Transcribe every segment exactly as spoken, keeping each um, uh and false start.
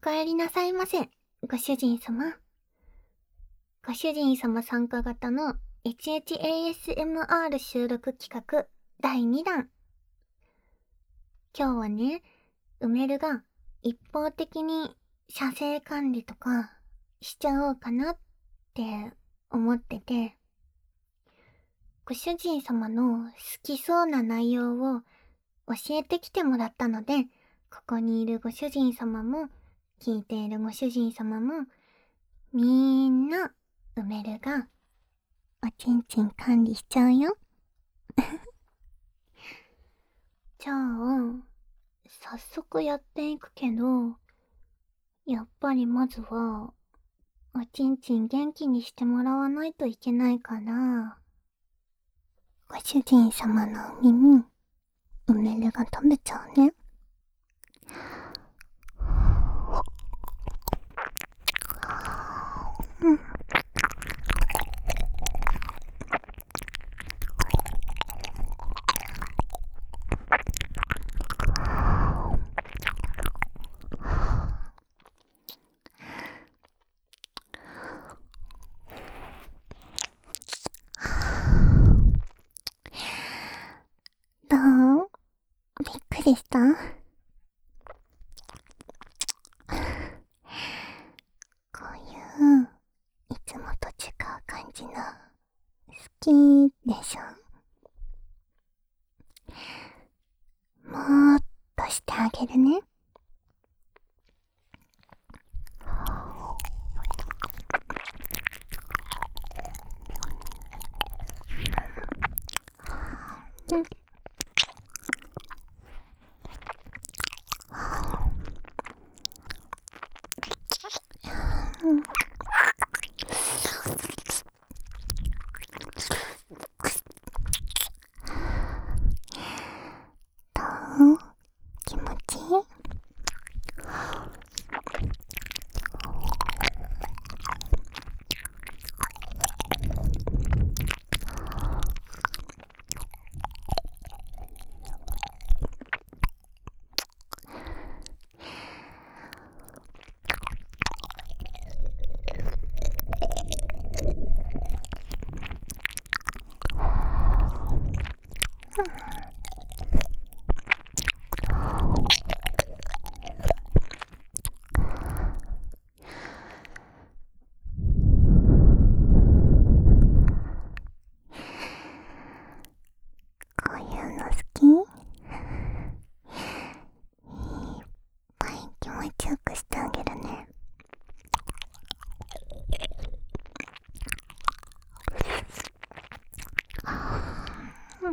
帰りなさいませ、ご主人様。ご主人様参加型の エイチエイチエーエスエムアール 収録企画だいにだん。今日はね、うめるが一方的に射精管理とかしちゃおうかなって思ってて、ご主人様の好きそうな内容を教えてきてもらったので、ここにいるご主人様も聞いているご主人様もみんなうめるがおちんちん管理しちゃうよ。じゃあ早速やっていくけど、やっぱりまずはおちんちん元気にしてもらわないといけないから、ご主人様の耳うめるが食べちゃうね。うん。どう？びっくりした？こういういつもと違う感じの好きでしょ？もーっとしてあげるね。うん。うん。どう？気持ちいい？こういうの好き？いっぱい気持ちよくしてあげるね。うん。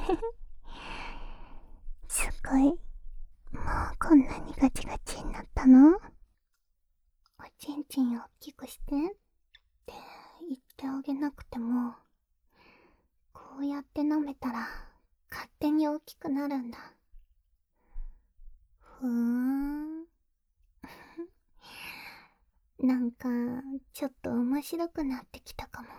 すごい。もうこんなにガチガチになったの？おちんちんを大きくしてって言ってあげなくても、こうやって舐めたら勝手に大きくなるんだ。ふーん。なんかちょっと面白くなってきたかも。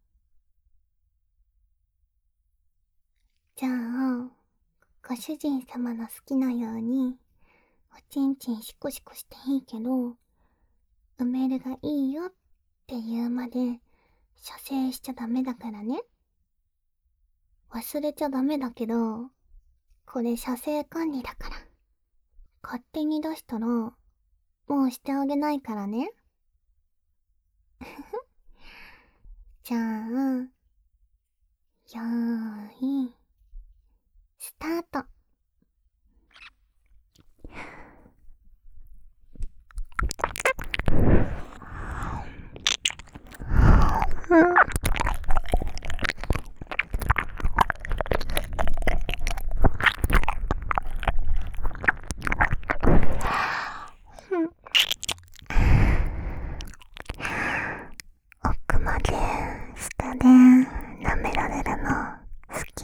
じゃあご主人様の好きなようにおちんちんシコシコしていいけど、埋めるがいいよって言うまで射精しちゃダメだからね。忘れちゃダメだけど、これ射精管理だから。勝手に出したらもうしてあげないからね。じゃあ、よーいスタート。奥まで下で舐められるの好き？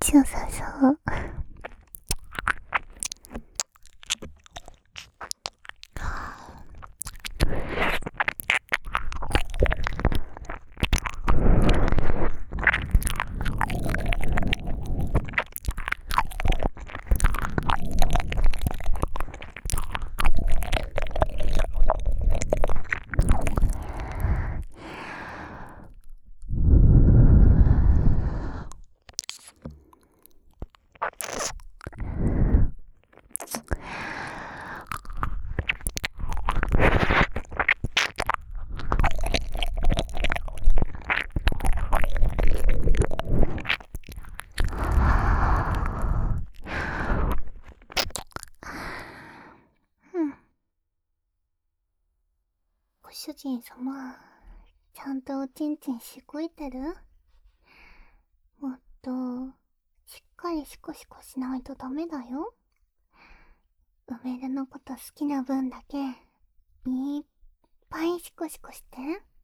ちよさそう。ご主人様、ちゃんとおちんちんしこいてる？もっと、しっかりシコシコしないとダメだよ。梅るのこと好きな分だけ、いっぱいシコシコして。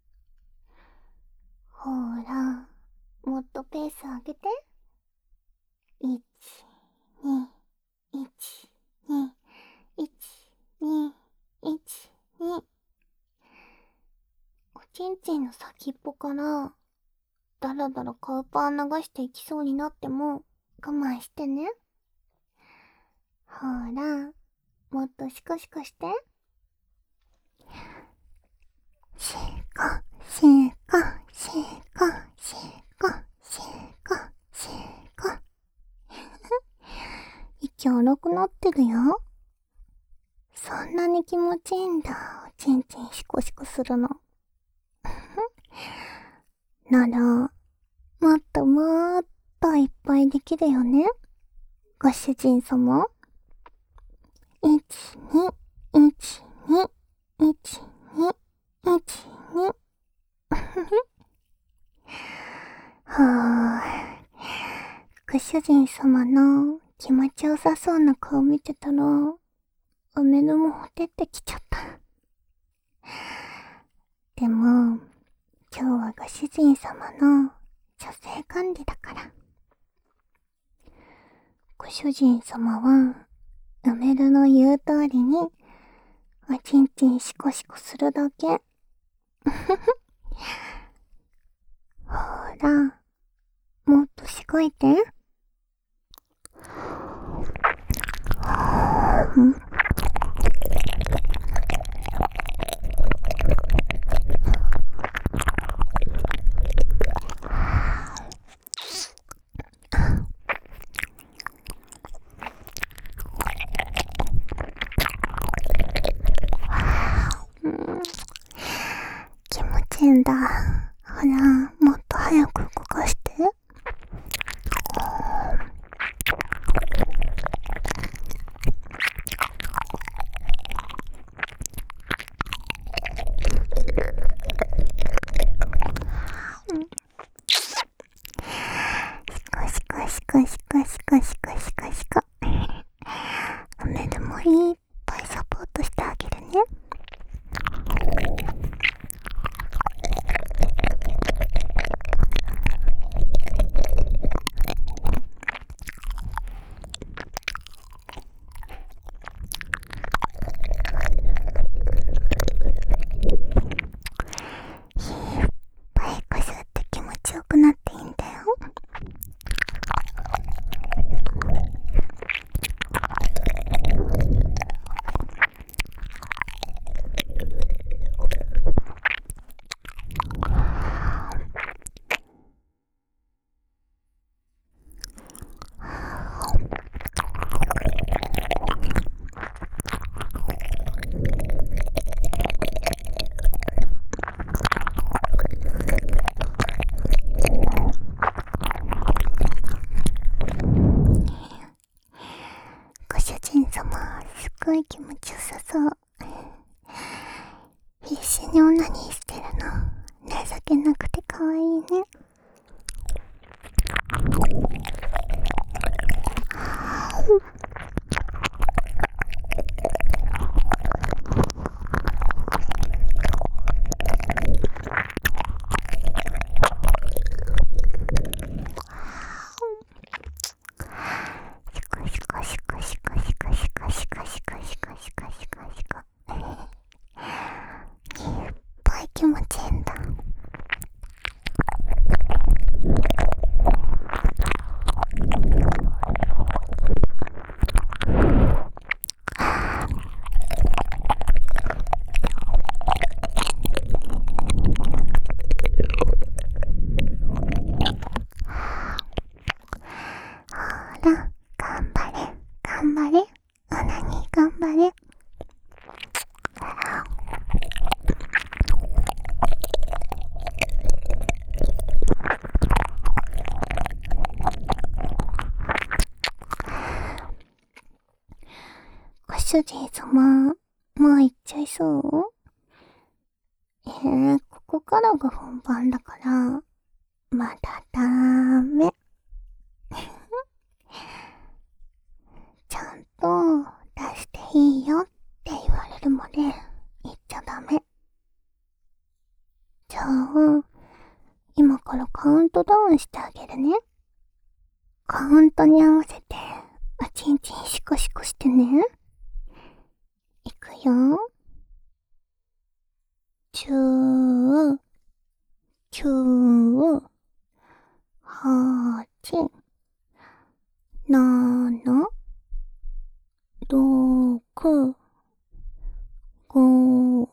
ほーら、もっとペース上げて。いち、に、いち、に、いち、に、いち、に。おちんちんの先っぽからだらだらカウパー流していきそうになっても我慢してね。ほーら、もっとシコシコして。シコシコシコシコシコシコ息荒くなってるよ。そんなに気持ちいいんだ、おちんちんシコシコするの。なら、もっともっといっぱいできるよね、ご主人様。いち、に、いち、に、いち、に、いち、に。はぁ、ご主人様の気持ちよさそうな顔見てたら、おめぬもほてってきちゃった。でも、今日はご主人様の女性管理だから。ご主人様は、うめるの言う通りに、おちんちんシコシコするだけ。ほら、もっとしこいて。うん。気持ちいいんだ。ほら、もっと早く動かして。シコシコシコシコシコシコシコ。おめでもいっぱいサポートしてあげるね。いっぱいこすって気持ちよくなっていいんだよ。ご主人様、すっごい気持ちよさそう。必死にオナニーしてるの、情けなくて可愛いね。 主人様、もう行っちゃいそう？えー、ここからが本番だから、まだダメ。ちゃんと出していいよって言われるまで言っちゃダメ。じゃあ、今からカウントダウンしてあげるね。カウントに合わせて、おちんちんシコシコしてね。いくよ。じゅう、きゅう、はち、なな、ろく、ご、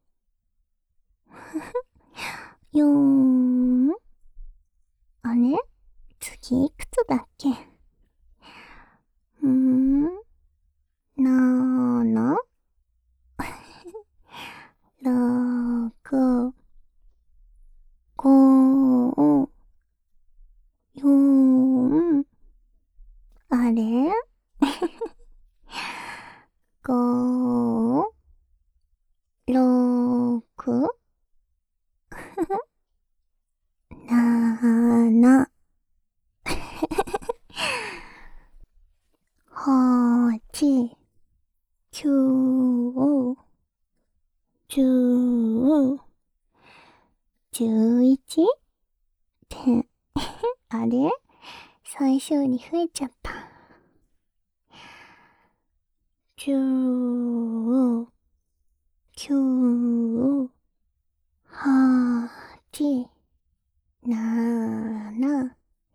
よん、あれ？次いくつだっけ？うーん、なな、ろく、ご、よん、あれ？ご、ろく、なな、はち、きゅう、じゅう、じゅういち？ って、あれ？最初に増えちゃった。じゅう、きゅう、はち、なな、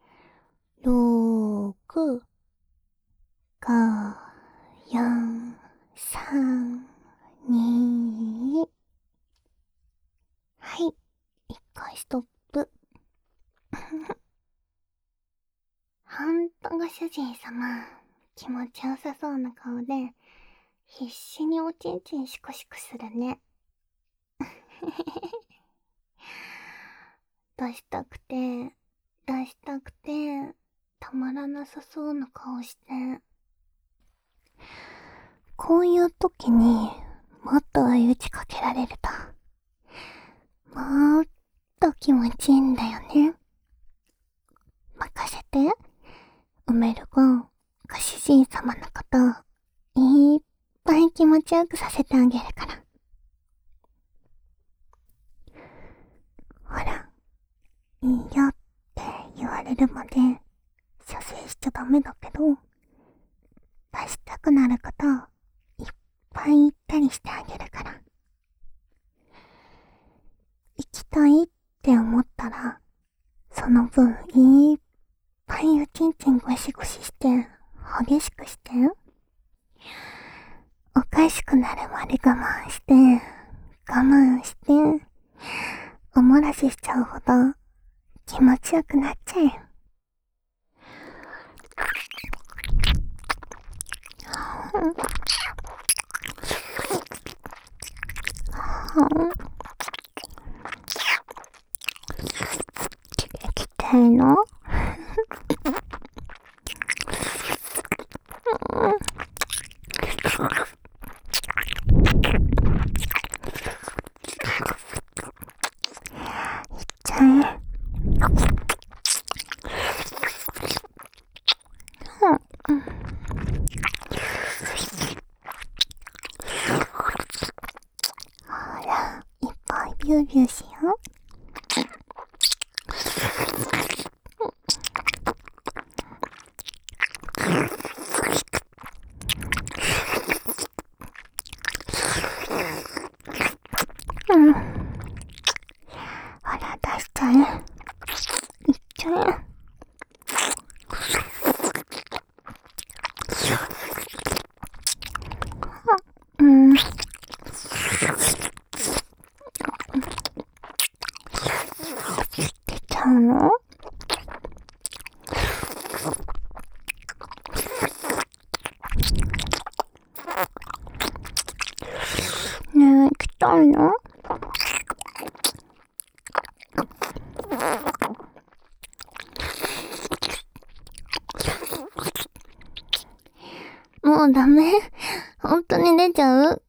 ろく、ご、よん、さん、に、はい、一回ストップ。ほんとご主人様、気持ちよさそうな顔で、必死におちんちんシコシコするね。出したくて、出したくて、たまらなさそうな顔して。こういう時にもっと追い打ちかけられると、もっと気持ちいいんだよね。任せて。うめるご、ご主人様のこといっぱい気持ちよくさせてあげるから。ほら、いいよって言われるまで射精しちゃダメだけど、出したくなることいっぱい言ったりしてあげるから。行きたいって思ったら、その分いっぱいおちんちんゴシゴシして、激しくして。おかしくなるまで我慢して、我慢して、おもらししちゃうほど気持ちよくなっちゃえ。きたいの？ビュービューしよう。うん。ほら、出しちゃえ。いっちゃえ。うん。出ちゃうの？ねえ、行きたいの？もうダメ？本当にちゃう？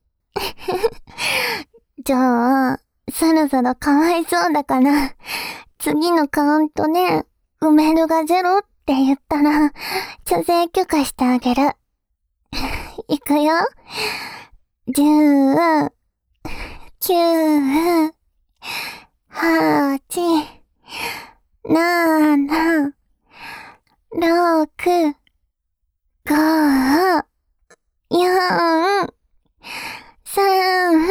じゃあ、そろそろかわいそうだから、次のカウントで、埋めるがゼロって言ったら、女性許可してあげる。いくよ。じゅう、きゅう、はち、なな、ろく、ご、よん、さん、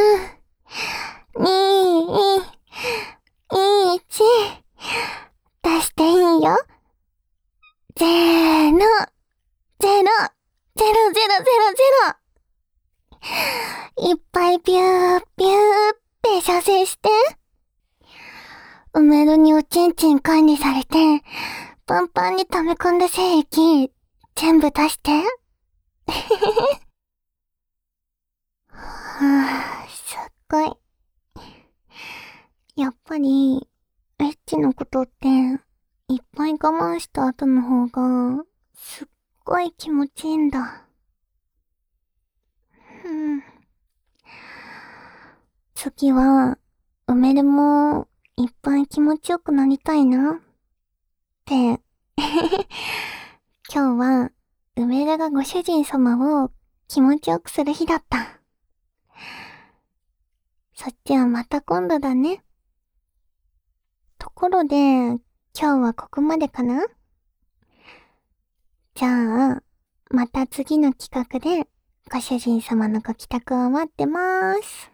に、いち、出していいよ。ゼロ、ゼロ、ゼロ、ゼロ、ゼロ、ゼロ。いっぱいピュー、ピューって射精して。埋めるにおちんちん管理されて、パンパンに溜め込んだ精液、全部出して。はぁ、すっごい。やっぱり、エッチのことって、いっぱい我慢した後の方が、すっごい気持ちいいんだ。うん。次は、埋めるも、いっぱい気持ちよくなりたいな。って、今日は、埋めるがご主人様を気持ちよくする日だった。そっちはまた今度だね。ところで、今日はここまでかな？じゃあ、また次の企画で、ご主人様のご帰宅を待ってまーす。